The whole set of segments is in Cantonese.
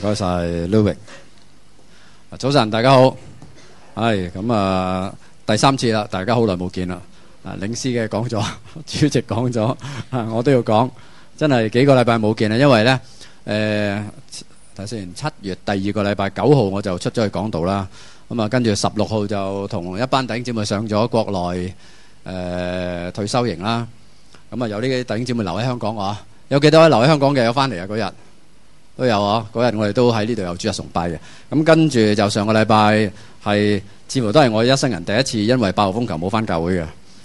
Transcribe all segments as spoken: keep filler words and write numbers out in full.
該晒 Louis。早晨，大家好。係咁啊，第三次啦，大家好耐冇見啦。啊，領事嘅講咗，主席講咗，啊，我都要講，真係幾個禮拜冇見啦。因為咧，誒睇先，七月第二個禮拜九號我就出咗去講道啦。咁啊，跟住十六號就同一班弟兄姊妹上咗國內誒、呃、退休營啦。咁啊，有呢啲弟兄姊妹留喺香港啊，有幾多位留喺香港嘅有翻嚟啊？嗰日都有啊，嗰日我哋都喺呢度有主日崇拜嘅。咁跟住就上個禮拜係似乎都係我一生人第一次因為八號風球冇翻教會嘅。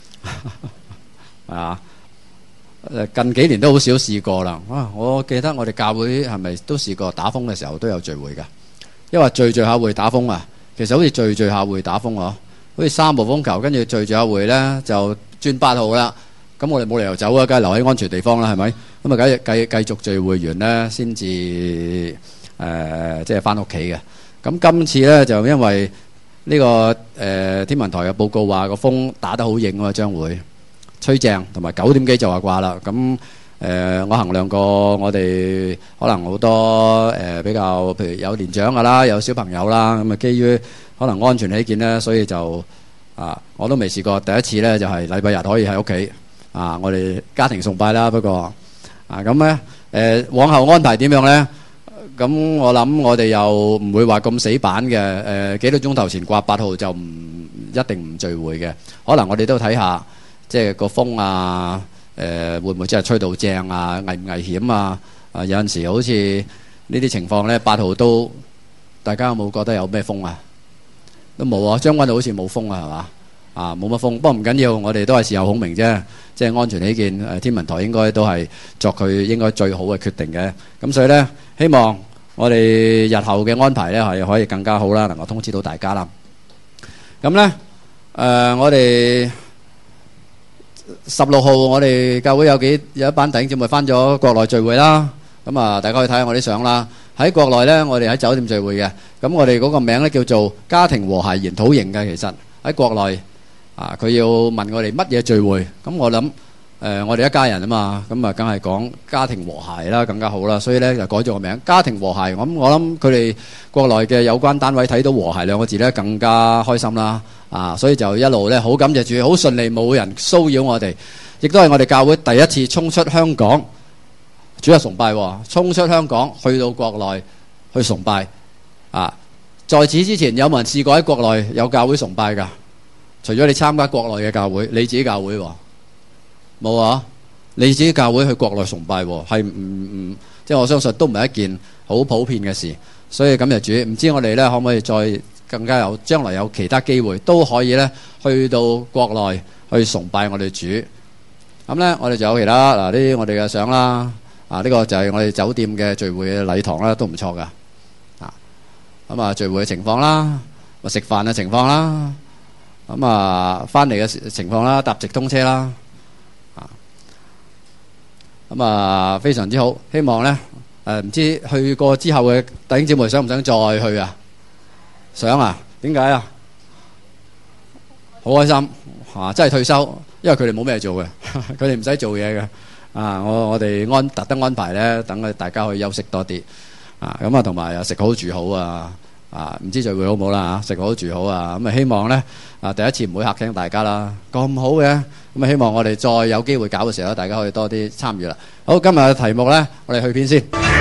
啊！近幾年都好少試過啦。啊，我記得我哋教會係咪都試過打風嘅時候都有聚會㗎？因為聚聚下會打風啊。其實好似聚聚下會打風啊，好似三號風球，跟住聚聚下會咧就轉八號啦。咁我哋冇理由走啊，梗係留喺安全地方啦，係咪？咁啊，梗係繼繼續聚會完咧，先至誒即係翻屋企嘅。咁今次咧就因為呢、這個誒、呃、天文台嘅報告話個風打得好硬喎，將會吹正，同埋九點幾就話掛啦。咁誒、呃、我衡量過我哋可能好多誒、呃、比較，譬如有年長㗎啦，有小朋友啦，咁啊基於可能安全起見咧，所以就啊我都未試過。第一次咧就係、是、禮拜日可以喺屋企啊，我哋家庭崇拜啦。不過啊咁咧誒往後安排點樣咧？咁我諗我哋又唔會話咁死板嘅，誒、呃、幾個鐘頭前掛八號就唔一定唔聚會嘅，可能我哋都睇下，即係個風啊，誒、呃、會唔會真係吹到正啊，危唔危險啊？啊有陣時好似呢啲情況咧，八號都大家有冇覺得有咩風啊？都冇啊，將軍澳好似冇風啊，係嘛？啊冇乜風，不過唔緊要，我哋都係事後孔明啫，即係安全起見，誒天文台應該都係作佢應該最好嘅決定嘅，咁所以咧希望我哋日後嘅安排咧係可以更加好啦，能夠通知到大家啦。咁咧誒我哋十六號我哋教會有幾有一班弟兄姊妹翻咗國內聚會啦，咁啊大家可以睇下我啲相啦。喺國內咧，我哋喺酒店聚會嘅，咁我哋嗰個名咧叫做家庭和諧研討營嘅，其實喺國內。啊！佢要問我哋乜嘢聚會，咁我諗誒、呃，我哋一家人啊嘛，咁啊，梗係講家庭和諧啦，更加好啦，所以咧就改咗個名，家庭和諧。咁我諗佢哋國內嘅有關單位睇到和諧兩個字咧，更加開心啦。啊，所以就一路咧好感謝主，好順利，冇人騷擾我哋，亦都係我哋教會第一次衝出香港主日崇拜，衝出香港去到國內去崇拜。啊，在此之前有冇人試過喺國內有教會崇拜㗎？除咗你參加國內嘅教會，你自己教會喎冇啊？你自己教會去國內崇拜喎，係唔唔即係我相信都唔係一件好普遍嘅事。所以感謝主，唔知我哋咧可唔可以再更加有將來有其他機會都可以咧去到國內去崇拜我哋主。咁咧我哋就有其他嗱呢啲我哋嘅相啦，啊呢、這個就係我哋酒店嘅聚會嘅禮堂啦，都唔錯噶。啊咁啊聚會嘅情況啦，或食飯嘅情況啦。咁啊，翻嚟嘅情況啦，搭直通車啦，啊，咁啊非常之好。希望咧，誒、呃、唔知去過之後嘅弟兄姊妹想唔想再去啊？想啊？點解啊？好開心啊！真係退休，因為佢哋冇咩做嘅，佢哋唔使做嘢嘅。啊，我我哋安特登安排咧，等佢大家可以休息多啲。啊，咁啊，同埋又食好住好啊。啊，唔知聚會好唔好啦嚇，食好住好啊，咁啊希望咧啊第一次唔會嚇驚大家啦，咁好嘅，咁啊希望我哋再有機會搞嘅時候，大家可以多啲參與啦。好，今日嘅題目咧，我哋去片先。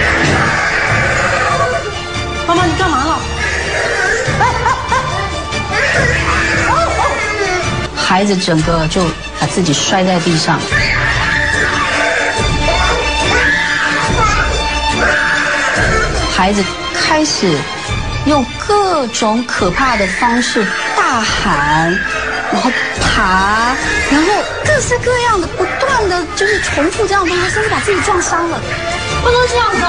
媽媽，你幹嘛了？孩子整個就把自己摔在地上。孩子開始用各種可怕的方式大喊，然後爬，然後各式各樣的不斷的就是重複這樣的東西，甚至把自己撞傷了。不能這樣子。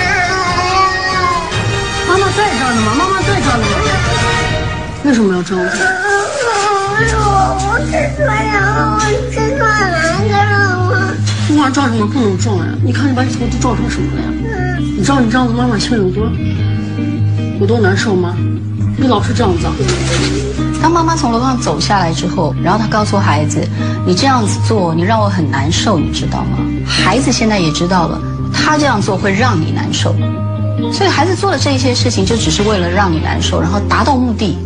媽媽在這兒呢嗎？媽媽在這兒呢嗎？為什麼要這樣子？我我吃錯了，我吃錯哪個了嗎？媽媽撞什麼不能撞呀？你看你把你頭都撞成什麼了呀？你知道你這樣子媽媽心裡有多有多難受嗎？你老是這樣子啊。當媽媽從樓上走下來之後，然後她告訴孩子，你這樣子做你讓我很難受，你知道嗎？孩子現在也知道了，他這樣做會讓你難受， 所以孩子做的这一些事情，就只是为了让你难受，然后达到目的。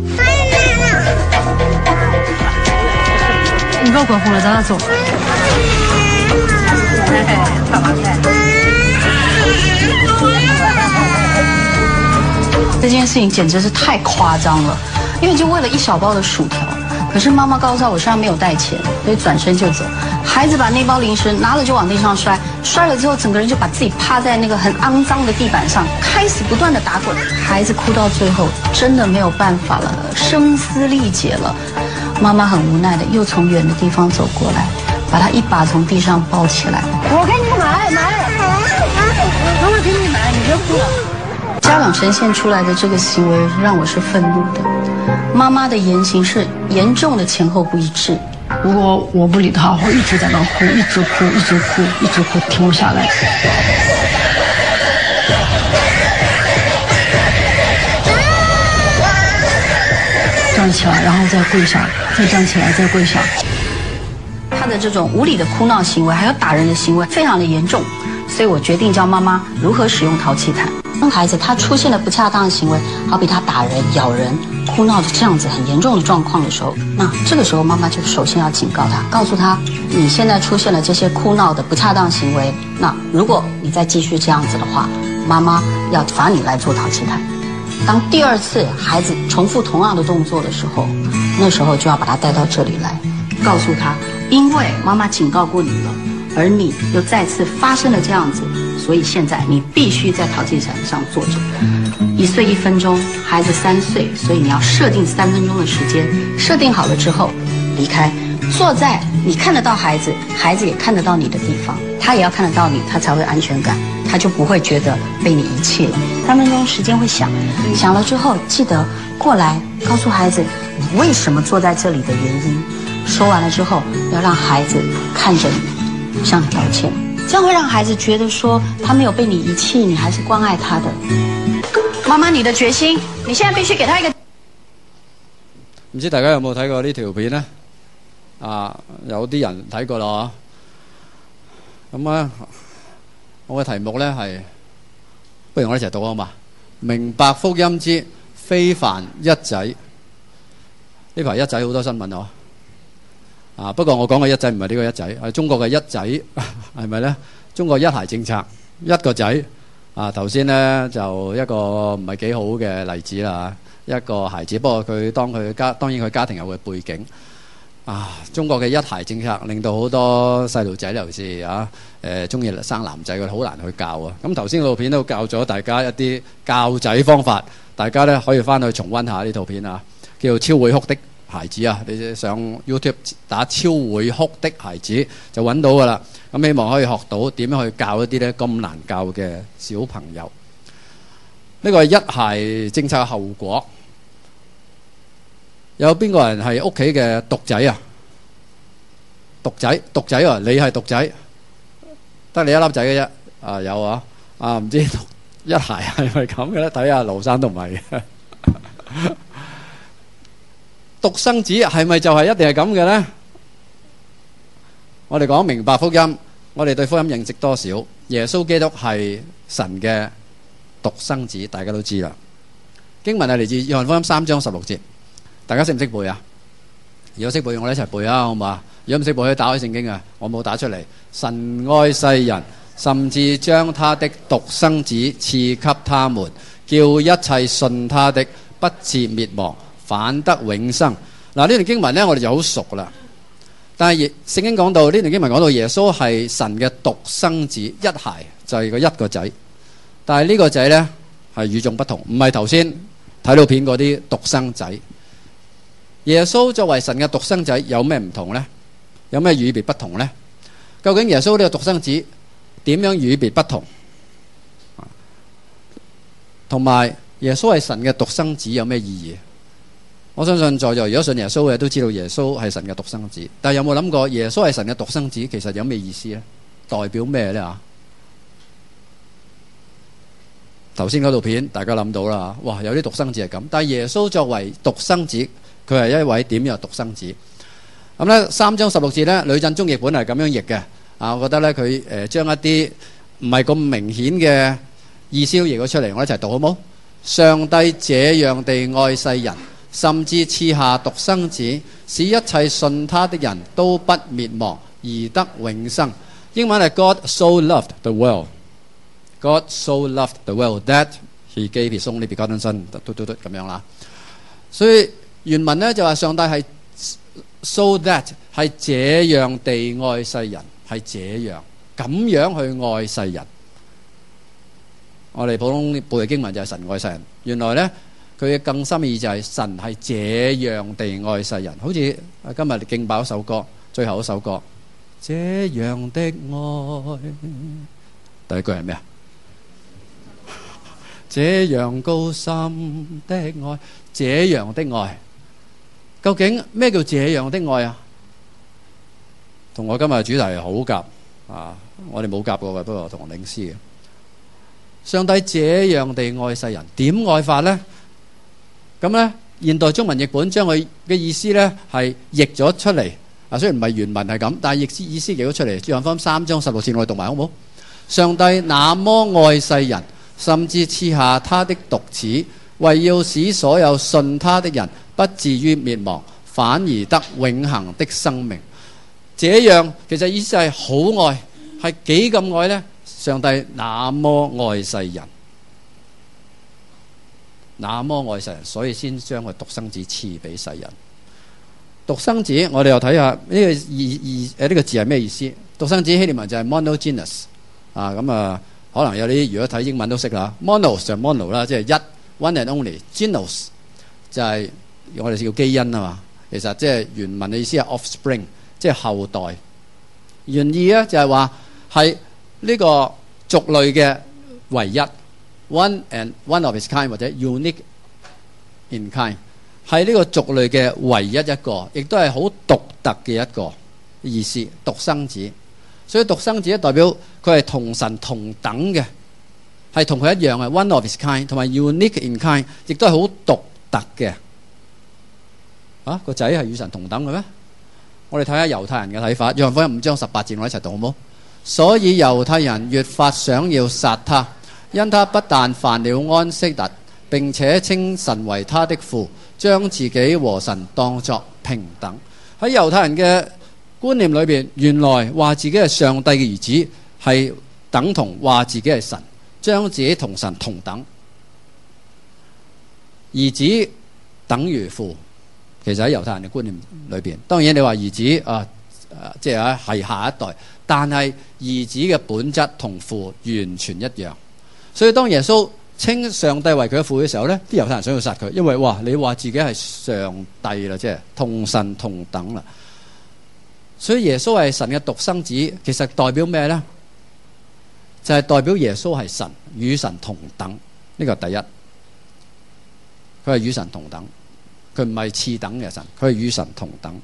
你不要管活了，咱俩走。 干嘛菜？这件事情简直是太夸张了，因为就为了一小包的薯条，可是妈妈告诉他我身上没有带钱，所以转身就走。孩子把那包零食拿了就往地上摔，摔了之后整个人就把自己趴在那个很肮脏的地板上，开始不断的打滚。孩子哭到最后真的没有办法了，声嘶力竭了。妈妈很无奈的又从远的地方走过来，把他一把从地上抱起来。 我给你买买，妈妈给你买，你别哭了。 家长呈现出来的这个行为让我是愤怒的，妈妈的言行是严重的前后不一致。 如果我不理他，我一直在那哭，一直哭，一直哭，一直哭，停不下来。站起来，然后再跪下，再站起来，再跪下。 他的这种无理的哭闹行为，还有打人的行为，非常的严重，所以我决定教妈妈如何使用淘气毯。当孩子他出现了不恰当的行为，好比他打人、咬人、哭闹的这样子很严重的状况的时候，那这个时候妈妈就首先要警告他，告诉他你现在出现了这些哭闹的不恰当行为，那如果你再继续这样子的话，妈妈要罚你来做淘气毯。当第二次孩子重复同样的动作的时候，那时候就要把他带到这里来，告诉他，因为妈妈警告过你了，而你又再次发生了这样子，所以现在你必须在淘气毯上坐着。一岁一分钟，孩子三岁，所以你要设定三分钟的时间，设定好了之后离开，坐在你看得到孩子，孩子也看得到你的地方，他也要看得到你，他才会安全感，他就不会觉得被你遗弃了。三分钟时间会响，响了之后记得过来告诉孩子你为什么坐在这里的原因。说完了之后，要让孩子看着你，向你道歉，这样会让孩子觉得说他没有被你遗弃，你还是关愛他的。媽媽，你的決心，你現在必須給他一個。 唔知大家有冇睇過呢條片呢？啊，有啲人睇過啦嗬。咁啊，我嘅題目呢係，不如我哋一齊讀好嘛？明白福音之非凡一仔。呢排一仔好多新聞嗬。啊，不過我講嘅一仔唔係呢個一仔，係中國嘅一仔，係咪呢？中國一孩政策，一個仔。啊，頭先呢就一個唔係幾好嘅例子啦，一個孩子，不過佢當佢家當然佢家庭有佢背景。啊，中國嘅一孩政策令到好多細路仔尤其是啊誒中意生男仔，佢好難去教啊。咁頭先嗰套片都教咗大家一啲教仔方法，大家呢可以翻去重溫下呢套片啊，叫做《超會哭的孩子》啊，你上 YouTube 打超會哭的孩子就揾到噶啦。咁希望可以學到點樣去教一啲咧咁難教嘅小朋友。呢個係一孩政策嘅後果。有邊個人係屋企嘅獨仔啊？獨仔，獨仔啊！你係獨仔，得你一粒仔嘅啫。啊有啊，啊唔知一孩係咪咁嘅咧？睇下盧生都唔係嘅。獨生子係咪就係一定係咁嘅咧？我哋講明白福音，我哋對福音認識多少？耶穌基督係神嘅獨生子，大家都知啦。經文係嚟自約翰福音三章十六節，大家識唔識背啊？如果識背，我哋一齊背啊，好唔好啊？如果唔識背，可以打開聖經啊，我冇打出嚟。神愛世人，甚至將他的獨生子賜給他們，叫一切信他的不至滅亡，反得永生。嗱，呢段經文呢，我哋就好熟啦。但係聖經講到呢段經文講到耶穌係神嘅獨生子，一孩就係個一個仔。但係呢個仔呢，係與眾不同，唔係頭先睇到片嗰啲獨生仔。耶穌作為神嘅獨生仔有咩唔同呢？有咩與別不同呢？究竟耶穌呢個獨生子點樣與別不同？同埋耶穌係神嘅獨生子有咩意義？我相信在座如果信耶穌嘅都知道耶穌係神嘅獨生子，但係有冇諗過耶穌係神嘅獨生子其實有咩意思呢？代表咩呢？啊，頭先嗰套片大家諗到啦，哇，有啲獨生子係咁，但係耶穌作為獨生子，佢係一位點樣獨生子？咁呢三章十六節呢，呂振中譯本係咁樣譯嘅。啊，我覺得呢，佢誒將一啲唔係咁明顯嘅意思都譯咗出嚟，我一齊讀好冇？上帝這樣地愛世人，甚至賜下獨生子，使一切信他的人都不滅亡，而得永生。英文係 God so loved the world. God so loved the world that He gave His only begotten Son. 嘟嘟嘟咁樣啦。所以原文呢就話上帝係 so that 係這樣地愛世人，係這樣咁樣去愛世人。我哋普通背嘅經文就係神愛世人，原來呢佢嘅更深意就係神係這樣地愛世人。好似今日敬拜嗰首歌，最後嗰首歌，這樣的愛，第一句係咩啊？這樣高深的愛，這樣的愛，究竟咩叫這樣的愛啊？同我今日嘅主題係好夾啊！我哋冇夾過嘅，不過同領詩嘅。上帝這樣地愛世人，點愛法呢？咁呢，現代中文譯本將佢嘅意思呢係譯咗出嚟。啊，雖然唔係原文係咁，但係意思意思譯咗出嚟。約翰福音三章十六節，我哋讀埋好唔好？上帝那麼愛世人，甚至賜下他的獨子，為要使所有信他的人不至於滅亡，反而得永恆的生命。這樣其實意思係好愛，係幾咁愛呢？上帝那麼愛世人，那麼愛世人，所以先將佢獨生子賜俾世人。獨生子，我哋又睇下呢個意意誒呢個字係咩意思？獨生子希臘文就係 monogenes 啊，咁啊可能有啲如果睇英文都識啦。monos 就 mono 啦，即係一 one and only。genos 就係我哋叫基因啊嘛，其實即係原文嘅意思係 offspring， 即係後代。原意咧就係話係呢個族類嘅唯一 one and one of its kind 或者 unique in kind， 係呢個族類嘅唯一一個，亦都係好獨特嘅一個意思。獨生子，所以獨生子代表佢係同神同等嘅，係同佢一樣嘅 one of its kind， 同埋 unique in kind， 亦都係好獨特嘅。啊，個仔係與神同等嘅咩？我哋睇下猶太人嘅睇法，約翰福音五章十八節，我一齊讀好冇？所以猶太人越發想要殺他，因他不但犯了安息日，並且稱神為他的父，將自己和神當作平等。喺猶太人嘅觀念裏邊，原來話自己係上帝嘅兒子係等同話自己係神，將自己同神同等。兒子等於父，其實喺猶太人嘅觀念裏邊，當然你話兒子啊，即係係下一代，但係兒子嘅本質同父完全一樣。所以當耶穌稱上帝為佢嘅父嘅時候呢，啲猶太人想要殺佢，因為哇，你話自己係上帝啦，即係同神同等啦。所以耶穌係神嘅獨生子，其實代表咩呢？就係代表耶穌係神，與神同等。呢個係第一，佢係與神同等，佢唔係次等嘅神，佢係與神同等。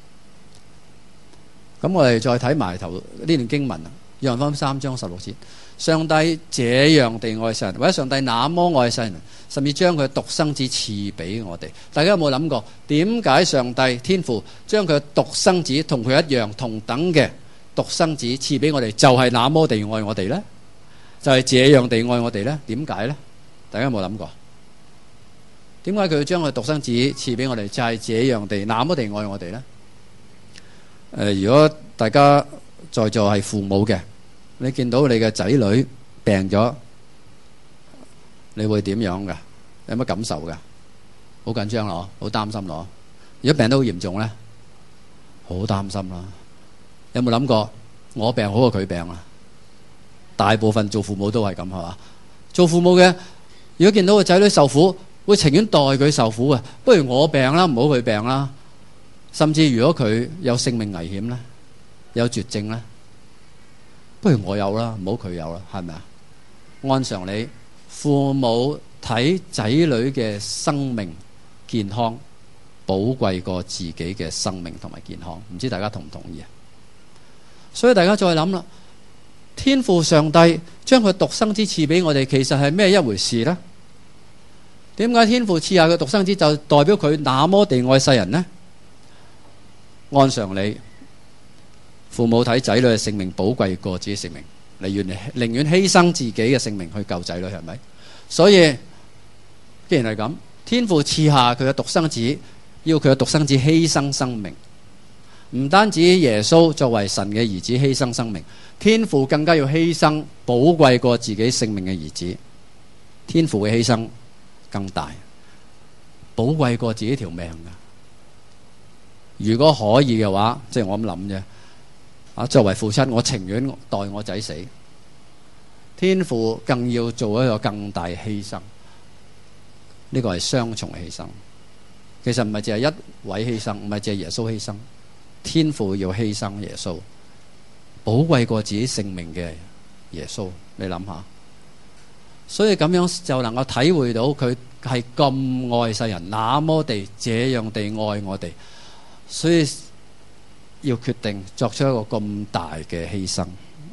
咁我哋再睇埋頭呢段經文啊，約翰福音三章十六節，上帝這樣地愛世人，或者上帝那麼愛世人，甚至將佢獨生子賜俾我哋。大家有冇諗過，點解上帝天父將佢獨生子同佢一樣同等嘅獨生子賜俾我哋，就係那麼地愛我哋呢？就係這樣地愛我哋呢？點解呢？大家有冇諗過？點解佢要將佢獨生子賜俾我哋，就係這樣地那麼地愛我哋呢？誒、呃，如果大家在座係父母嘅，你見到你嘅仔女病咗，你會點樣㗎？有乜感受㗎？好緊張咯，好擔心咯。如果病得好嚴重咧，好擔心啦。有冇諗過我病好過佢病啊？大部分做父母都係咁，係嘛？做父母嘅，如果見到個仔女受苦，會情願代佢受苦啊。不如我病啦，唔好佢病啦。甚至如果佢有性命危險咧，有絕症咧，不如我有啦，唔好佢有啦，係咪啊？按常理，父母睇仔女嘅生命健康寶貴過自己嘅生命同埋健康，唔知大家同唔同意啊？所以大家再諗啦，天父上帝將佢獨生子賜俾我哋，其實係咩一回事呢？點解天父賜下佢獨生子就代表佢那麼地愛世人呢？按常理，父母睇仔女嘅性命寶貴過自己性命， 寧願寧願犧牲自己嘅性命去救仔女，係咪？所以既然係咁，天父賜下佢嘅獨生子，要佢嘅獨生子犧牲生命。唔單止耶穌作為神嘅兒子犧牲生命，天父更加要犧牲寶貴過自己性命嘅兒子。天父嘅犧牲更大，寶貴過自己條命噶。如果可以嘅話，即係我咁諗啫。啊，作為父親，我情願代我仔死。天父更要做一個更大嘅犧牲，呢個係雙重犧牲。其實唔係淨係一位犧牲，唔係淨係耶穌犧牲。天父要犧牲耶穌，寶貴過自己性命嘅耶穌，你諗下。所以咁樣就能夠體會到佢係咁愛世人，那麼地這樣地愛我哋，所以要決定作出一個咁大嘅犧牲。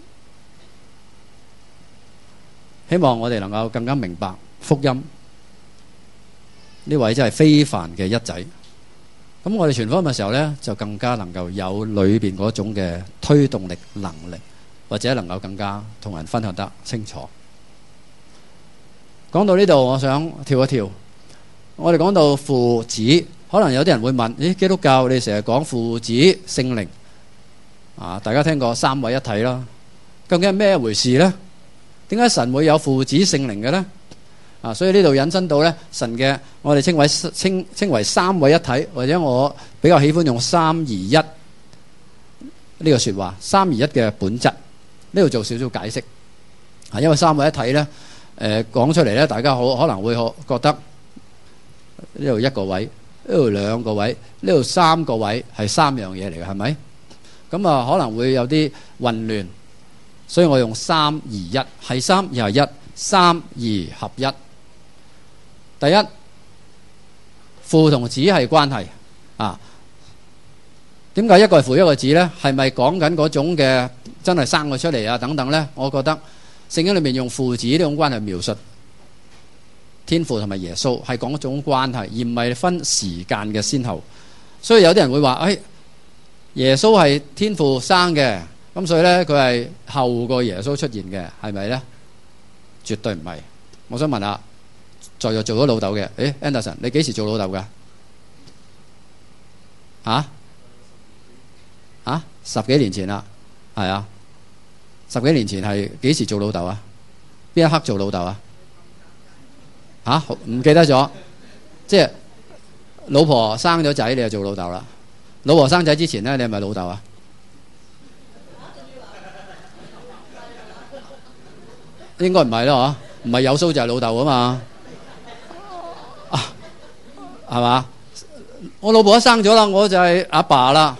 希望我哋能夠更加明白福音，呢位真係非凡嘅一仔。咁我哋傳福音嘅時候呢，就更加能夠有裏邊嗰種嘅推動力、能力，或者能夠更加同人分享得清楚。講到呢度，我想跳一跳。我哋講到父子，可能有啲人會問：咦，基督教你成日講父子聖靈啊？大家聽過三位一體啦，究竟係咩回事呢？點解神會有父子聖靈嘅呢？啊，所以呢度引申到咧，神嘅我哋稱為稱稱為三位一體，或者我比較喜歡用三而一呢個說話。三而一嘅本質，呢度做少少解釋。啊，因為三位一體咧，誒講出嚟咧，大家好可能會覺得呢度一個位，呢度兩個位，呢度三個位係三樣嘢嚟嘅，係咪？咁啊可能會有啲混亂，所以我用三而一，係三又係一，三而合一。第一，父同子係關係啊。點解一個係父一個子呢？係咪講緊嗰種嘅真係生佢出嚟啊等等呢？我覺得聖經裏面用父子呢種關係描述天父同埋耶穌，係講一種關係，而唔係分時間嘅先後。所以有啲人會話：誒，耶穌係天父生嘅，咁所以呢，佢係後過耶穌出現嘅，係咪呢？絕對唔係。我想問下，在座做咗老豆嘅，誒 Anderson， 你幾時做老豆㗎？啊？啊？十幾年前啦，係啊，十幾年前係幾時做老豆啊？邊一刻做老豆啊？嚇，唔記得咗，即係老婆生咗仔，你就做老豆啦。老婆生仔之前咧，你係咪老豆啊？應該唔係咯，嗬，唔係有鬚就係老豆啊嘛，啊，係嘛？我老婆一生咗啦，我就係阿爸啦。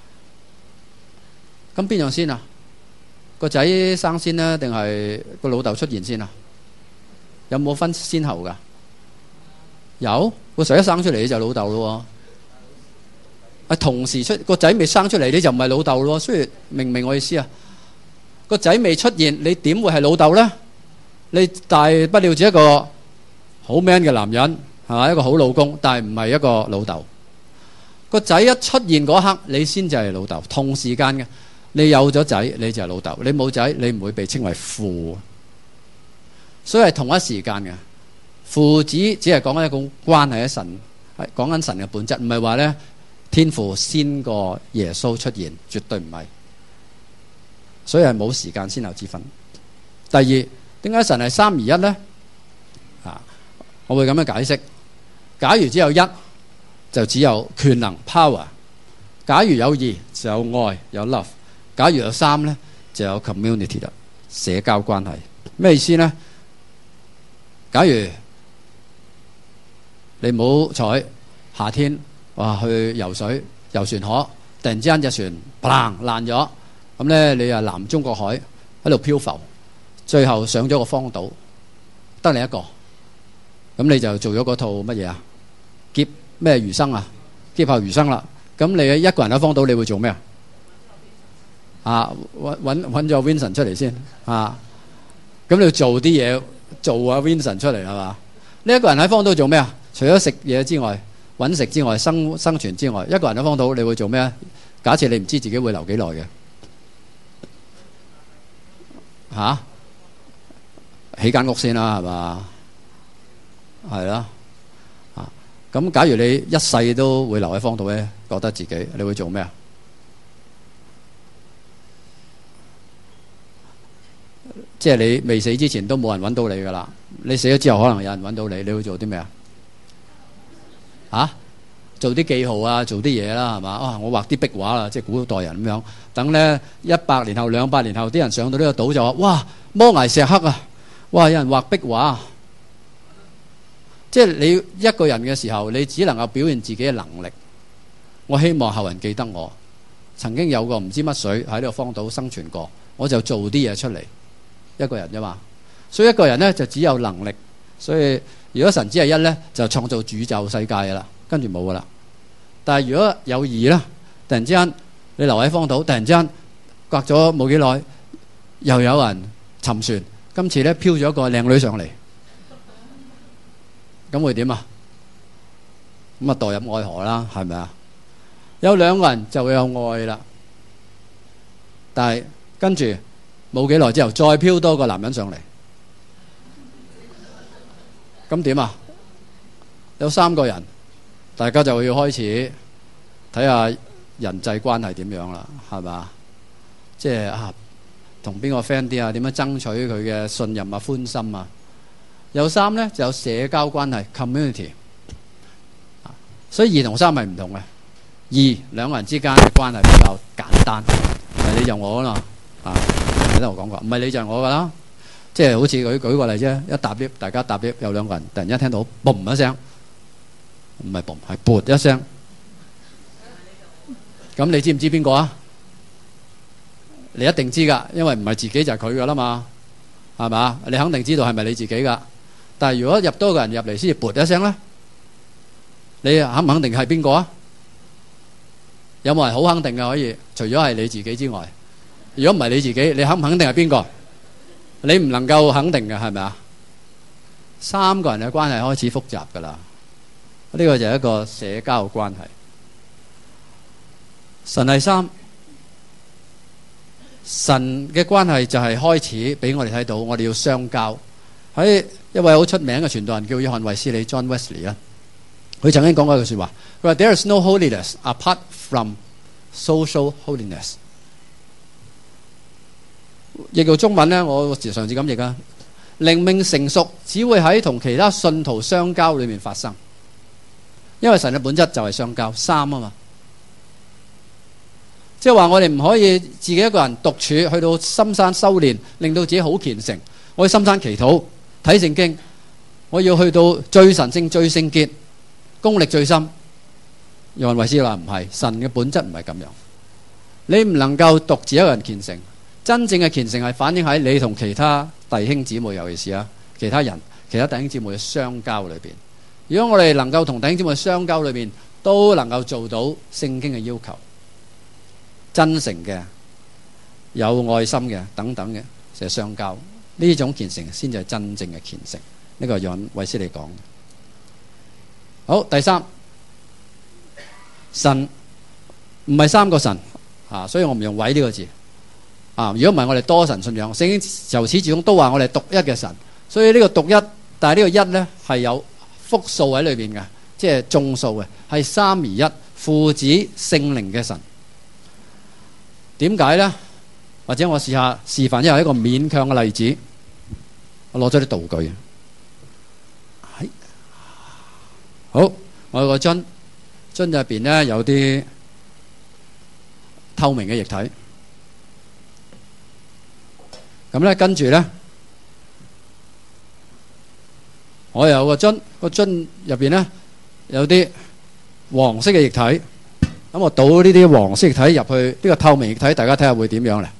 咁邊樣先啊？個仔生先呢，定係個老豆出現先啊？有冇分先後噶？有，個仔一生出嚟你就老豆咯。啊，同時出個仔未生出嚟你就唔係老豆咯。所以明唔明我意思啊？個仔未出現，你點會係老豆呢？你大不了只一個好 man 嘅男人，係嘛？一個好老公，但係唔係一個老豆。個仔一出現嗰刻，你先至係老豆。同時間嘅，你有咗仔，你就係老豆；你冇仔，你唔會被稱為父。所以係同一時間嘅。父子只係講緊一種關係，喺神係講緊神嘅本質，唔係話咧天父先過耶穌出現，絕對唔係。所以係冇時間先後之分。第二，點解神係三而一呢？啊，我會咁樣解釋。假如只有一，就只有權能 power；假如有二，就有愛有 love；假如有三呢，就有 community 啦，社交關係。咩意思呢？假如你冇彩，夏天哇去游水遊船河，突然之間隻船砰爛咗，咁咧你啊南中國海喺度漂浮，最後上咗個荒島，得你一個，咁你就做咗嗰套乜嘢啊？劫咩餘生啊？劫後餘生啦。咁你一個人喺荒島，你會做咩啊？啊，揾揾揾咗 Vincent 出嚟先啊！咁你要做啲嘢，做啊 Vincent 出嚟係嘛？呢一個人喺荒島做咩啊？除咗食嘢之外，揾食之外，生生存之外，一個人喺荒島，你會做咩啊？假設你唔知自己會留幾耐嘅， 嚇起間屋先啦，係嘛？係啦。啊，咁假如你一世都會留喺荒島咧，覺得自己你會做咩啊？即係你未死之前都冇人揾到你噶啦，你死咗之後可能有人揾到你，你會做啲咩啊？嚇，做啲記號啊，做啲嘢啦，係嘛？啊，我畫啲壁畫啦，即係古代人咁樣。等咧一百年後、兩百年後，啲人上到呢個島就話：哇，摩崖石刻啊！哇，有人畫壁畫。即係你一個人嘅時候，你只能夠表現自己嘅能力。我希望後人記得我曾經有個唔知乜水喺呢個荒島生存過，我就做啲嘢出嚟。一個人啫嘛，所以一個人呢就只有能力。所以如果神只係一呢，就創造宇宙世界噶啦，跟住冇噶啦。但係如果有二呢，突然之間你留喺荒島，突然之間隔咗冇幾耐，又有人沉船，今次呢飄咗一個靚女上嚟，咁會點啊？咁啊墮入愛河啦，係咪啊？有兩個人就會有愛啦，但係跟住冇幾耐之後，再飄多個男人上嚟，咁點啊？有三個人，大家就要開始睇下人際關係點樣啦，係嘛？即係啊，同邊個 friend 啲啊？點樣爭取佢嘅信任啊、歡心啊？有三呢，就有社交關係 community， 所以二同三係唔同嘅。二兩個人之間嘅關係比較簡單，唔係你就我啦啊！記得我講過，唔係你就我噶啦，即係好似舉舉個例啫，一搭 lift，大家搭 lift，有兩個人突然間聽到嘣一聲，唔係嘣係噗一聲，咁你知唔知邊個啊？你一定知噶，因為唔係自己就係佢噶啦嘛，係嘛？你肯定知道係咪你自己噶。但係如果入多個人入嚟先至噗一聲咧，你肯唔肯定係邊個啊？有冇人好肯定嘅可以？除咗係你自己之外，如果唔係你自己，你肯唔肯定係邊個？你唔能夠肯定嘅，係咪啊？三個人嘅關係開始複雜噶啦，呢個就係一個社交關係。神係三，神嘅關係就係開始俾我哋睇到，我哋要相交。喺一位好出名嘅傳道人叫約翰衛斯理 John Wesley 啦，佢曾經講過一句說話，佢話 There is no holiness apart from social holiness。譯到中文呢，我上次咁譯啊，靈命成熟只會喺同其他信徒相交裏面發生，因為神嘅本質就係相交，三啊嘛。即係話我哋唔可以自己一個人獨處去到深山修煉，令到自己好虔誠。我去深山祈禱睇聖經，我要去到最神聖、最聖潔、功力最深。約翰衛斯理話唔係，神嘅本質唔係咁樣。你唔能夠獨自一個人虔誠，真正嘅虔誠係反映喺你同其他弟兄姊妹，尤其是啊其他人、其他弟兄姊妹嘅相交裏邊。如果我哋能夠同弟兄姊妹相交裏邊都能夠做到聖經嘅要求，真誠嘅、有愛心嘅等等嘅，就係相交。呢種虔誠先至係真正嘅虔誠。呢個係約翰衛斯理講嘅。好，第三，神唔係三個神啊，所以我唔用位呢個字啊。如果唔係，我哋多神信仰。聖經由始至終都話我哋獨一嘅神，所以呢個獨一，但係呢個一呢係有複數喺裏邊嘅，即係眾數嘅，係三而一，父子聖靈嘅神。點解呢？或者我試下示範一下一個勉強嘅例子。我攞咗啲道具。好，我有個樽，樽入邊呢有啲透明嘅液體。咁呢跟住呢，我有個樽，個樽入邊呢有啲黃色嘅液體。咁我倒呢啲黃色液體入去呢個透明液體，大家睇下會點樣咧？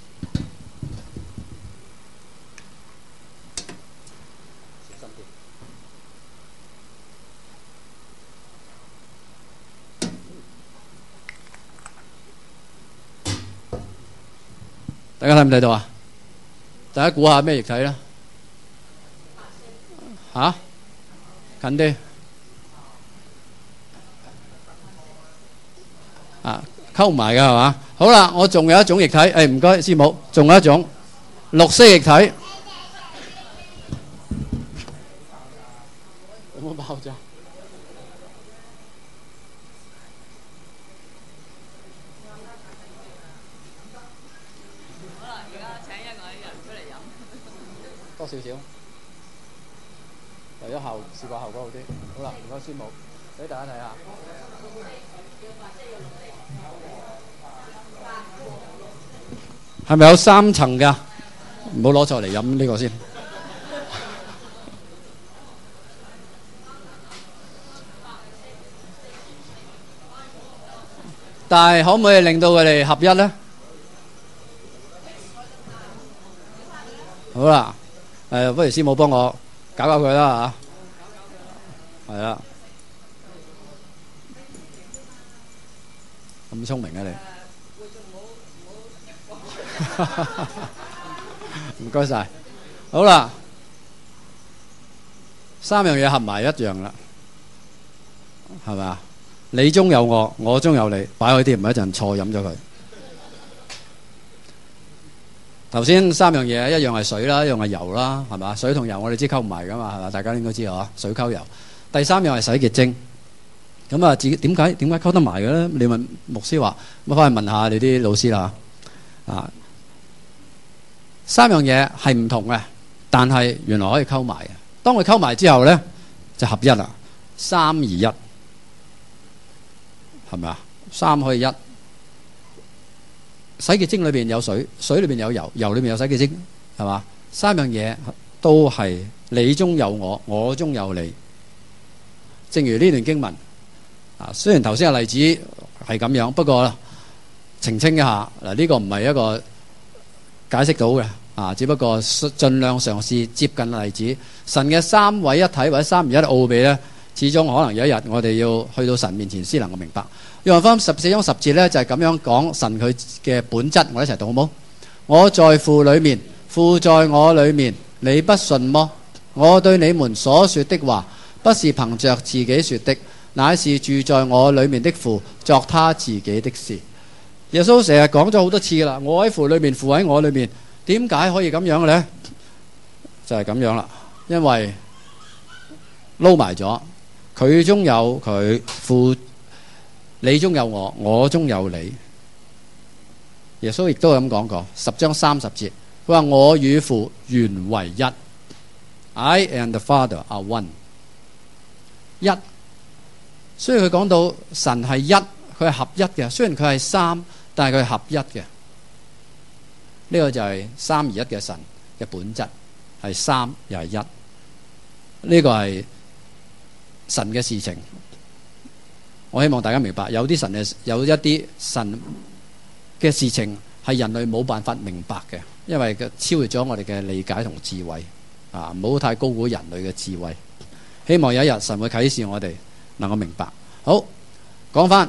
大家睇唔睇到啊？大家估下咩液體咧？吓？近啲。啊，溝埋㗎係嘛？好啦，我仲有一種液體，誒唔該師母，仲有一種綠色液體有冇爆炸？ 好啦，而家請一個人出嚟飲。 多少少，為咗效視覺效果好啲。好啦，唔該師母，俾大家睇下。係咪有三層㗎？唔好攞錯嚟飲呢個先。但係可唔可以令到佢哋合一呢？好啦，誒，不如師母幫我搞搞佢啦嚇。係啦，咁聰明啊你！唔該晒。好啦，三樣嘢合埋一樣啦，係咪啊？你中有我，我中有你，擺開啲唔係一陣錯飲咗佢。頭先三樣嘢，一樣係水啦，一樣係油啦，係嘛？水同油我哋知溝唔埋噶嘛，係嘛？大家應該知嗬，水溝油。第三樣係洗潔精。咁啊，自己點解點解溝得埋嘅咧？你問牧師話，咁翻去問下你啲老師啦。啊，三樣嘢係唔同嘅，但係原來可以溝埋嘅。當佢溝埋之後咧，就合一啦，三而一，係咪啊？三可以一。洗潔精裏邊有水，水裏邊有油，油裏邊有洗潔精，係嘛？三樣嘢都係你中有我，我中有你。正如呢段經文啊，雖然頭先嘅例子係咁樣，不過澄清一下嗱，呢個唔係一個解釋到嘅啊，只不過盡量嘗試接近例子。神嘅三位一體或者三而一奧秘咧，始終可能有一日我哋要去到神面前先能夠明白。約翰福音十四章十節咧，就係咁樣講神佢嘅本質，我哋一齊讀好冇？我在父裏面，父在我裏面，你不信麼？我對你們所說的話，不是憑着自己說的，乃是住在我裏面的父作他自己的事。耶穌成日講咗好多次啦，我喺父裏面，父喺我裏面，點解可以咁樣嘅呢？就係咁樣啦，因為撈埋咗，佢中有佢，父你中有我，我中有你。耶穌亦都係咁講過，十章三十節，佢話我與父原為一 ，I and the Father are one。一，所以佢講到神係一，佢係合一嘅。雖然佢係三，但係佢係合一嘅。呢個就係三而一嘅神嘅本質，係三又係一。呢個係神嘅事情。我希望大家明白，有啲神嘅有一啲神嘅事情係人類冇辦法明白嘅，因為佢超越咗我哋嘅理解同智慧啊！唔好太高估人類嘅智慧。希望有一日神會啟示我哋能夠明白。好，講翻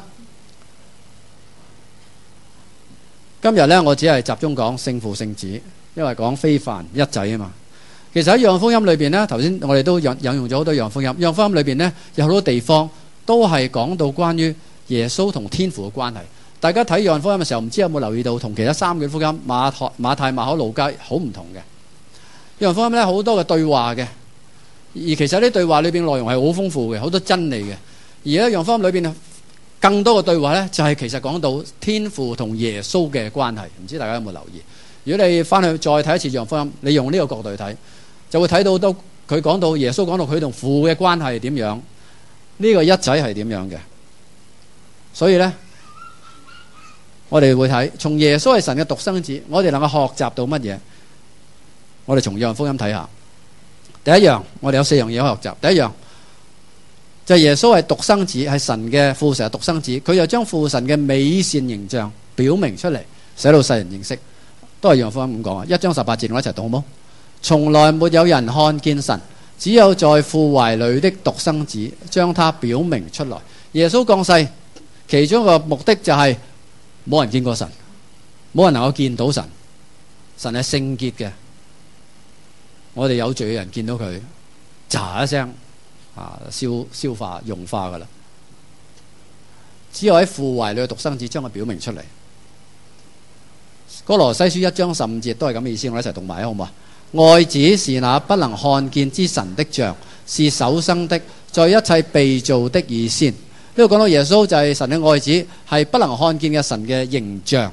今日呢，我只係集中講聖父聖子，因為講非凡一仔啊嘛。其實喺約翰福音裏邊呢，頭先我哋都引引用咗好多約翰福音。約翰福音裏邊呢，有好多地方都係講到關於耶穌同天父嘅關係。大家睇約翰福音嘅時候，唔知有冇留意到同其他三卷福音馬太、馬太、馬可、路加好唔同嘅。約翰福音咧好多嘅對話嘅，而其實呢對話裏邊內容係好豐富嘅，好多真理嘅。而咧約翰福音裏邊更多嘅對話咧，就係其實講到天父同耶穌嘅關係。唔知大家有冇留意？如果你翻去再睇一次約翰福音，你用呢個角度去睇，就會睇到都佢講到耶穌講到佢同父嘅關係係點樣。呢個一仔係點樣嘅？所以呢，我哋會睇從耶穌係神嘅獨生子，我哋能夠學習到乜嘢？我哋從約翰福音睇下。第一樣，我哋有四樣嘢可以學習。第一樣就係耶穌係獨生子，係神嘅父神係獨生子，佢又將父神嘅美善形象表明出嚟，使到世人認識。都係約翰福音咁講啊！一章十八節，我一齊讀好冇？從來沒有人看見神，只有在父懷裏的獨生子將他表明出來。耶穌降世其中一個目的就係冇人見過神，冇人能夠見到神。神係聖潔嘅，我哋有罪嘅人見到佢，喳一聲啊，消消化融化噶啦。只有喺父懷裏嘅獨生子將佢表明出嚟。 哥羅西書一章十五節都係咁嘅意思，我哋一齊讀埋好唔好啊？愛子是那不能看見之神的像，是首生的，在一切被造的以先。呢度講到耶穌就係神嘅愛子，係不能看見嘅神嘅形象。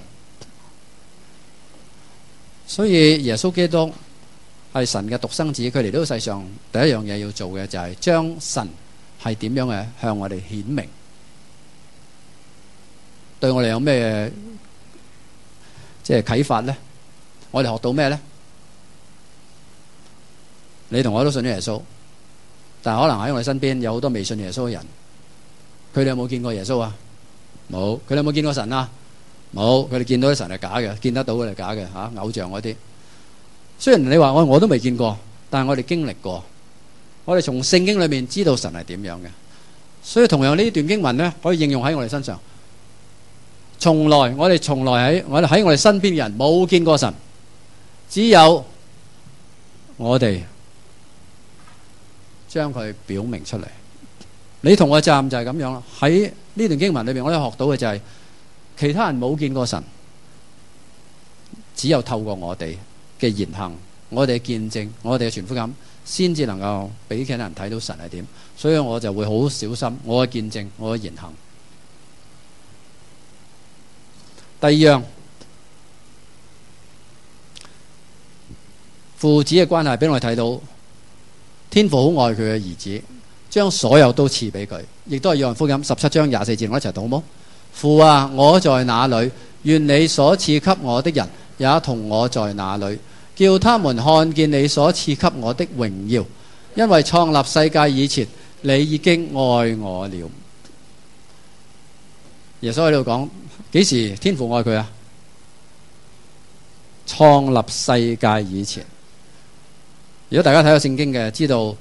所以耶穌基督係神嘅獨生子，佢嚟到世上第一樣嘢要做嘅就係將神係點樣嘅向我哋顯明。對我哋有咩即係啟發呢？我哋學到咩呢？你同我都信咗耶穌，但係可能喺我哋身邊有好多未信耶穌嘅人，佢哋有冇見過耶穌啊？冇。佢哋有冇見過神啊？冇。佢哋見到啲神係假嘅，見得到嘅係假嘅嚇、啊，偶像嗰啲。雖然你話我我都未見過，但係我哋經歷過，我哋從聖經裏面知道神係點樣嘅。所以同樣呢段經文呢，可以應用喺我哋身上。從來我哋從來喺我哋喺我哋身邊嘅人冇見過神，只有我哋將佢表明出嚟。你同我嘅責任就係咁樣啦。喺呢段經文裏面，我哋學到嘅就係其他人冇見過神，只有透過我哋嘅言行、我哋嘅見證、我哋嘅傳福音，先至能夠俾其他人睇到神係點。所以我就會好小心我嘅見證、我嘅言行。第二樣，父子嘅關係俾我哋睇到，天父好愛佢嘅兒子，將所有都賜俾佢，亦都係約翰福音十七章廿四節，我一齊讀好冇？父啊，我在哪裏，願你所賜給我的人也同我在那裏，叫他們看見你所賜給我的榮耀，因為創立世界以前，你已經愛我了。耶穌喺度講，幾時天父愛佢啊？創立世界以前。如果大家睇過聖經嘅，知道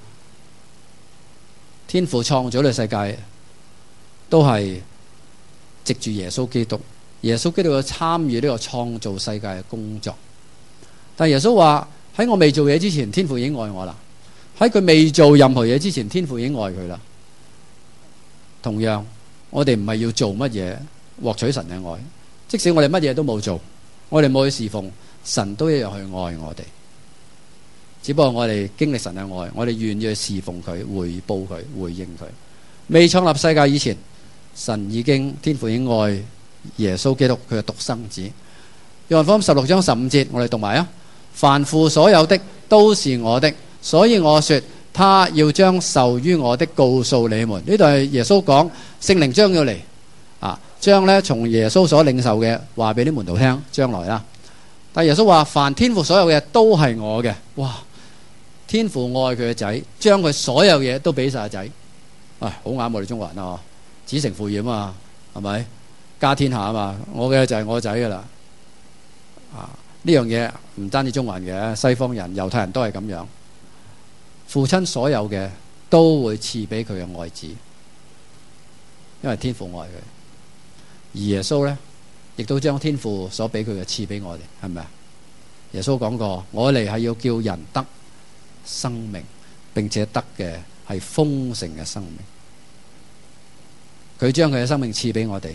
天父創造呢個世界都係藉住耶穌基督，耶穌基督去參與呢個創造世界嘅工作。但耶穌話喺我未做嘢之前，天父已經愛我啦。喺佢未做任何嘢之前，天父已經愛佢啦。同樣，我哋唔係要做乜嘢獲取神嘅愛，即使我哋乜嘢都冇做，我哋冇去侍奉，神都一樣去愛我哋。只不過我哋經歷神嘅愛，我哋願意去侍奉佢、回報佢、回應佢。未創立世界以前，神已經天父已經愛耶穌基督，佢嘅獨生子。約翰福音十六章十五節，我哋讀埋啊！凡父所有的都是我的，所以我說他要將受於我的告訴你們。呢度係耶穌講聖靈將要嚟啊，將咧從耶穌所領受嘅話俾啲門徒聽，將來啦。但耶穌話凡天父所有嘅都係我嘅。哇！天父愛佢嘅仔，將佢所有嘢都俾晒個仔。唉，好啱我哋中國人啊！子承父業啊嘛，係咪？家天下啊嘛，我嘅就係我仔噶啦。啊，呢樣嘢唔單止中國人嘅，西方人、猶太人都係咁樣。父親所有嘅都會賜俾佢嘅愛子，因為天父愛佢。而耶穌呢，亦都將天父所俾佢嘅賜俾我哋，係咪啊？耶穌講過，我嚟係要叫人得生命，並且得嘅係豐盛嘅生命。佢將佢嘅生命賜俾我哋，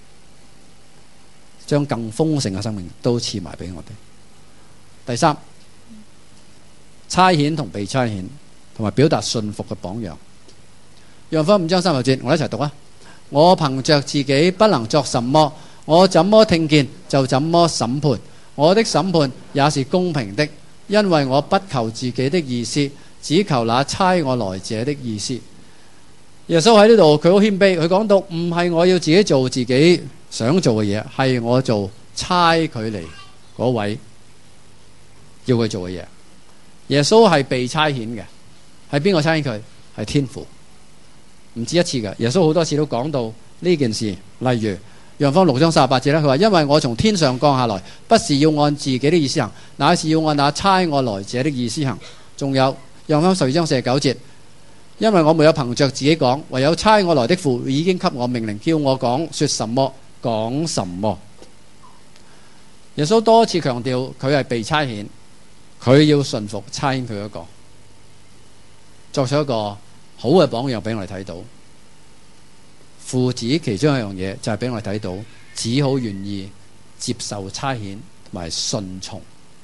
將更豐盛嘅生命都賜埋俾我哋。第三，差遣同被差遣，同埋表達信服嘅榜樣。約翰福音五章三十節，我一齊讀啊！我憑着自己不能作什麼，我怎麼聽見就怎麼審判。我的審判也是公平的，因為我不求自己的意思，只求那差我來者的意思。耶穌喺呢度，佢好謙卑，佢講到唔係我要自己做自己想做嘅嘢，係我做差佢嚟嗰位要佢做嘅嘢。耶穌係被差遣嘅，係邊個差遣佢？係天父，唔止一次嘅。耶穌好多次都講到呢件事，例如約翰福音六章三十八節咧，佢話：因為我從天上降下來，不是要按自己的意思行，乃是要按那差我來者的意思行。仲有約翰福音十二章四十九節。因為我沒有憑着自己講，唯有差我來的父已經給我命令，叫我講說什麼講什麼。耶穌多次強調佢係被差遣，佢要順服差遣佢嗰個，作出一個好嘅榜樣俾我哋睇到。父子其中一樣嘢就係俾我哋睇到，只好願意接受差遣同埋順從，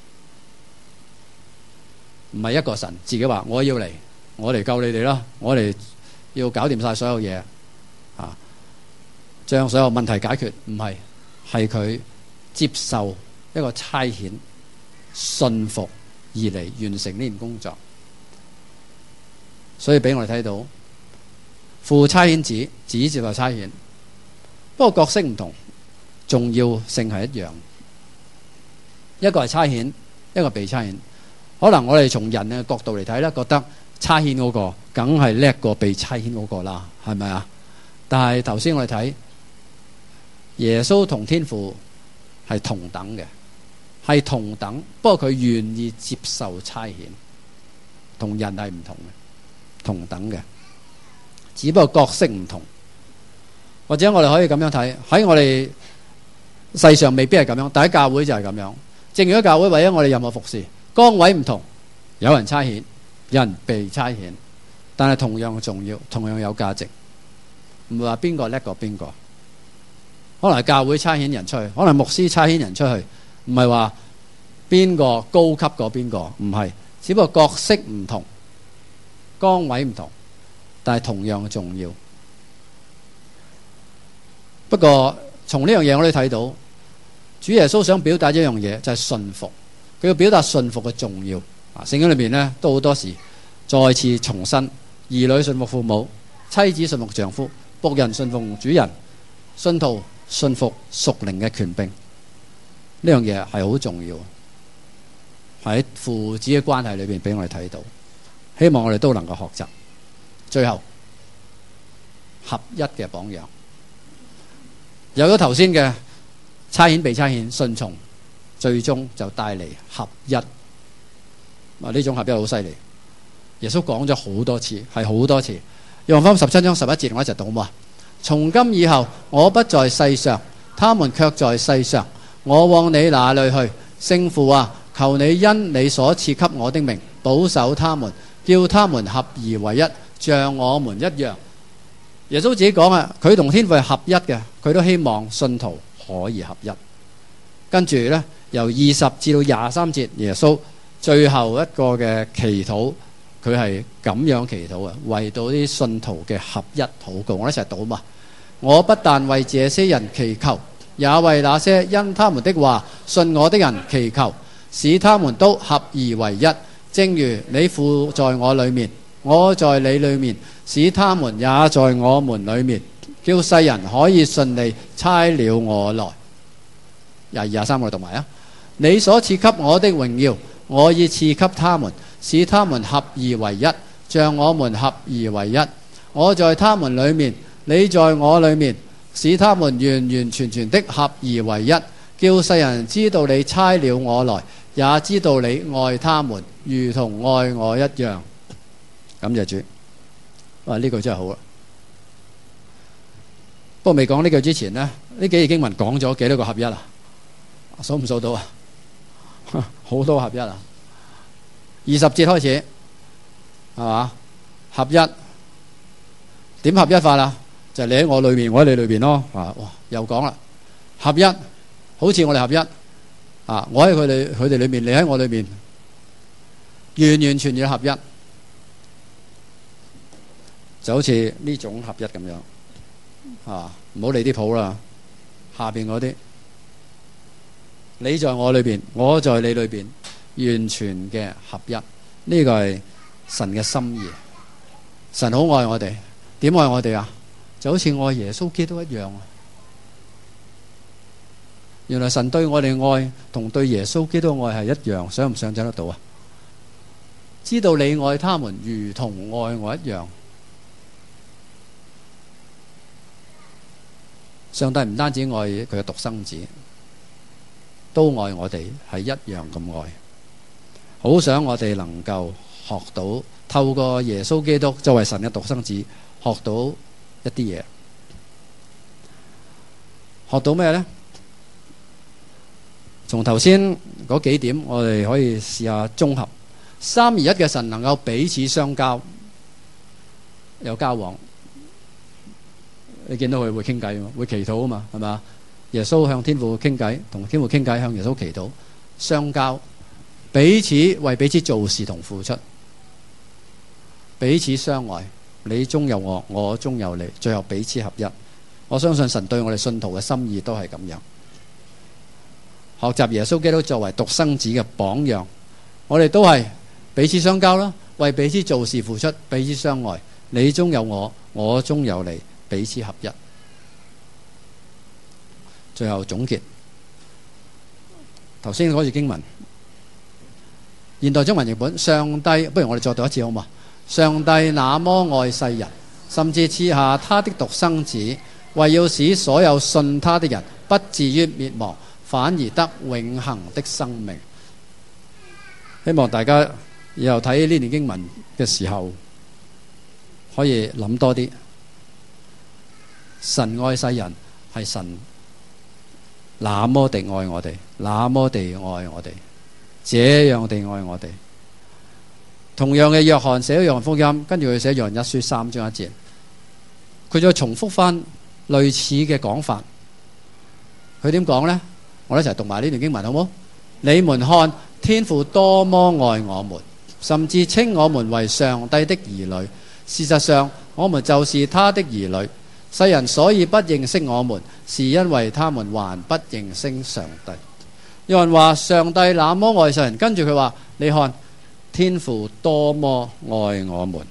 唔係一個神自己話我要嚟，我嚟救你哋啦，我嚟要搞掂晒所有嘢啊，將所有問題解決。唔係，係佢接受一個差遣，信服而嚟完成呢件工作。所以俾我哋睇到父差遣子，子接受差遣，不過角色唔同，重要性係一樣。一個係差遣，一個被差遣。可能我哋從人嘅角度嚟睇咧，覺得差遣嗰個梗係叻過被差遣嗰個啦，係咪啊？但係頭先我哋睇耶穌同天父係同等嘅，係同等，不過佢願意接受差遣，同人係唔同嘅，同等嘅，只不過角色唔同。或者我哋可以咁樣睇，喺我哋世上未必係咁樣，但喺教會就係咁樣。正如喺教會為咗我哋任何服侍，崗位唔同，有人差遣，有人被差遣，但係同樣重要，同樣有價值。唔會話邊個叻過邊個，可能係教會差遣人出去，可能係牧師差遣人出去，唔係話邊個高級過邊個，唔係，只不過角色唔同，崗位唔同，但係同樣重要。不過從呢樣嘢我哋睇到，主耶穌想表達一樣嘢，就係信服。佢要表達信服嘅重要。啊，聖經裏面呢都好多時再次重申：兒女信服父母，妻子信服丈夫，僕人信服主人，信徒信服屬靈嘅權柄。呢樣嘢係好重要，喺父子嘅關係裏邊俾我哋睇到。希望我哋都能夠學習。最後合一嘅榜樣，有咗頭先嘅差遣被差遣順從，最終就帶嚟合一。啊，呢種合一好犀利。耶穌講咗好多次，係好多次。約翰福音十七章十一節，我一齊讀好嘛？從今以後，我不在世上，他們卻在世上。我往你那裏去，聖父啊，求你因你所賜給我的名，保守他們，叫他們合而為一，像我們一樣。耶穌自己講啊，佢同天父係合一嘅，佢都希望信徒可以合一。跟住呢，由二十至到廿三節，耶穌最後一個嘅祈禱，佢係咁樣祈禱啊，為到啲信徒嘅合一禱告。我一齊讀嘛。我不但為這些人祈求，也為那些因他們的話信我的人祈求，使他們都合而為一，正如你父在我裏面，我在你裏面，使他們也在我們裏面，叫世人可以信你差了我來。廿二廿三我哋讀埋啊！你所賜給我的榮耀，我已賜給他們，使他們合而為一，像我們合而為一。我在他們裏面，你在我裏面，使他們完完全全的合而為一，叫世人知道你差了我來，也知道你愛他們，如同愛我一樣。感謝主。哇！呢句真係好啦。不過未講呢句之前呢，呢幾頁經文講咗幾多個合一啊？數唔數到啊？好多合一啊！二十節開始係嘛？合一點合一法啊？就係你喺我裏面，我喺你裏邊咯。啊，哇！又講啦，合一好似我哋合一啊！我喺佢哋佢哋裏面，你喺我裏面，完完全全合一，就好似呢種合一咁樣啊！唔好理啲譜啦，下邊嗰啲，你在我裏邊，我在你裏邊，完全嘅合一。呢個係神嘅心意。神好愛我哋，點愛我哋啊？就好似愛耶穌基督一樣啊！原來神對我哋愛同對耶穌基督愛係一樣，想唔想像得到啊？知道你愛他們如同愛我一樣。上帝唔單止愛佢嘅獨生子，都愛我哋係一樣咁愛。好想我哋能夠學到透過耶穌基督作為神嘅獨生子，學到一啲嘢。學到咩呢？從頭先嗰幾點，我哋可以試下綜合。三而一嘅神能夠彼此相交，有交往。你見到佢會傾偈嘛，會祈禱啊嘛，係嘛？ 耶穌向天父傾偈，同天父傾偈，向耶穌祈禱，相交，彼此為彼此做事同付出，彼此相愛，你中有我，我中有你，最後彼此合一。我相信神對我哋信徒嘅心意都係咁樣，學習耶穌基督作為獨生子嘅榜樣，我哋都係彼此相交啦，為彼此做事付出，彼此相愛，你中有我，我中有你，彼此合一。最後總結，頭先嗰段經文，現代中文譯本，上帝，不如我哋再讀一次好嘛？上帝那麼愛世人，甚至賜下他的獨生子，為要使所有信他的人不至於滅亡，反而得永恆的生命。希望大家以後睇呢段經文嘅時候，可以諗多啲。神愛世人，係神那麼地愛我哋，那麼地愛我哋，這樣地愛我哋。同樣嘅約翰寫咗約翰福音，跟住佢寫約翰一書三章一節，佢再重複翻類似嘅講法。佢點講呢？我哋一齊讀埋呢段經文好冇？你們看，天父多麼愛我們，甚至稱我們為上帝的兒女。事實上，我們就是他的兒女。世人所以不認識我們，是因為他們還不認識上帝。有人話上帝那麼愛世人，跟住佢話：你看，天父多麼愛我們。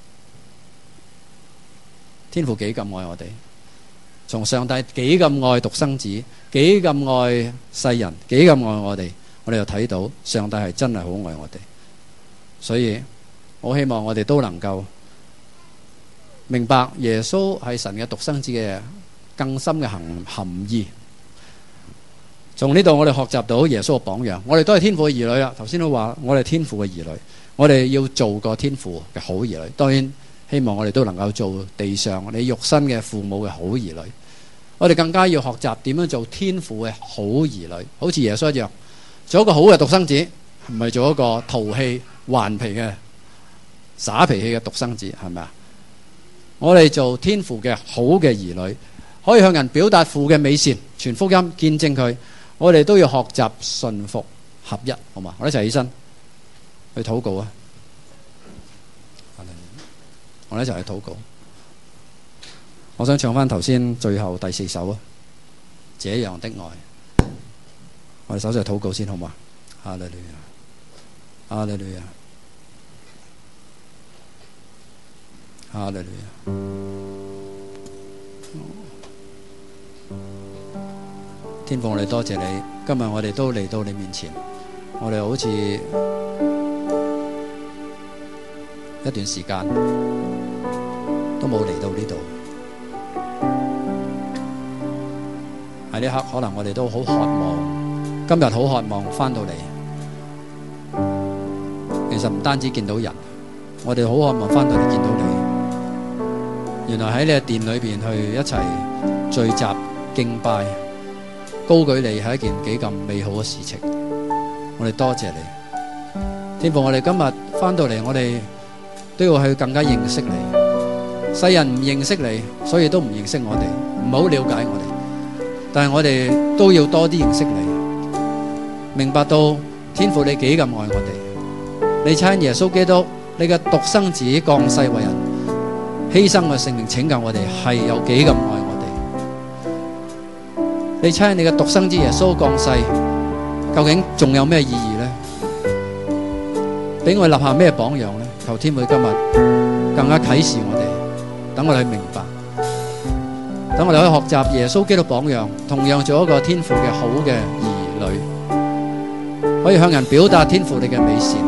天父幾咁愛我哋？從上帝幾咁愛獨生子，幾咁愛世人，幾咁愛我哋，我哋就睇到上帝係真係好愛我哋。所以我希望我哋都能夠明白耶穌係神嘅獨生子嘅更深嘅含含義。從呢度我哋學習到耶穌嘅榜樣，我哋都係天父嘅兒女啦。頭先都話我哋天父嘅兒女，我哋要做個天父嘅好兒女。當然希望我哋都能夠做地上你肉身嘅父母嘅好兒女。我哋更加要學習點樣做天父嘅好兒女，好似耶穌一樣，做一個好嘅獨生子，唔係做一個淘氣頑皮嘅耍脾氣嘅獨生子，係咪啊？我哋做天父嘅好嘅兒女，可以向人表達父嘅美善，傳福音，見證佢。我哋都要學習順服合一，好嘛？我哋一齊起身去禱告啊！我哋一齊去禱告。我想唱翻頭先最後第四首啊，這樣的愛。我哋首先禱告先，好嘛？哈利路亞，哈利路亞，哈利路亞。天父，我哋多謝你，今日我哋都嚟到你面前，我哋好似一段時間都冇嚟到呢度。喺呢刻，可能我哋都好渴望，今日好渴望翻到嚟。其實唔單止見到人，我哋好渴望翻到嚟見到你。原來喺你嘅殿裏邊去一齊聚集敬拜高舉你係一件幾咁美好嘅事情，我哋多謝你，天父。我哋今日翻到嚟，我哋都要去更加認識你。世人唔認識你，所以都唔認識我哋，唔好了解我哋。但係我哋都要多啲認識你，明白到天父你幾咁愛我哋。你差耶穌基督，你嘅獨生子降世為人，犧牲嘅性命拯救我哋，係有幾咁愛我哋。你猜你嘅獨生子耶穌降世，究竟仲有咩意義呢？俾我哋立下咩榜樣呢？求天父今日更加啟示我哋，等我哋去明白，等我哋可以學習耶穌基督榜樣，同樣做一個天父嘅好嘅兒女，可以向人表達天父你嘅美善，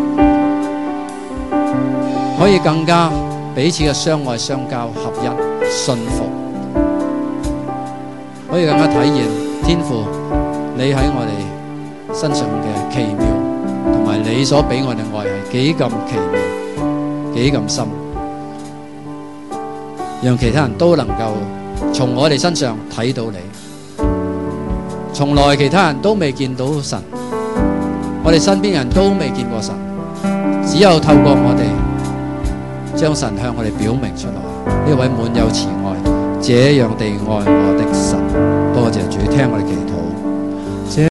可以更加彼此嘅相愛相交合一信服，可以更加體現天父你喺我哋身上嘅奇妙，同埋你所俾我哋愛係幾咁奇妙幾咁深，讓其他人都能夠從我哋身上睇到你。從來其他人都未見到神，我哋身邊人都未見過神，只有透過我哋將神向我哋表明出來。呢位滿有慈愛這樣地愛我的神。 多謝主聽我哋祈禱。